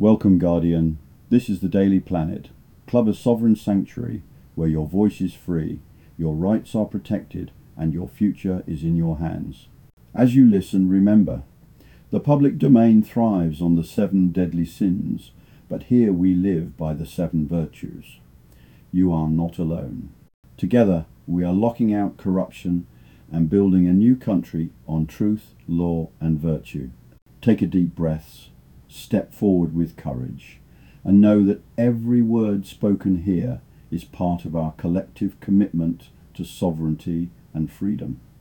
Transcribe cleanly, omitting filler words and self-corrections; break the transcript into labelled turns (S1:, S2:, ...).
S1: Welcome, Guardian. This is the Daily Planet, Club a sovereign sanctuary where your voice is free, your rights are protected, and your future is in your hands. As you listen, remember, the public domain thrives on the 7 deadly sins, but here we live by the 7 virtues. You are not alone. Together, we are locking out corruption and building a new country on truth, law, and virtue. Take a deep breath, step forward with courage, and know that every word spoken here is part of our collective commitment to sovereignty and freedom.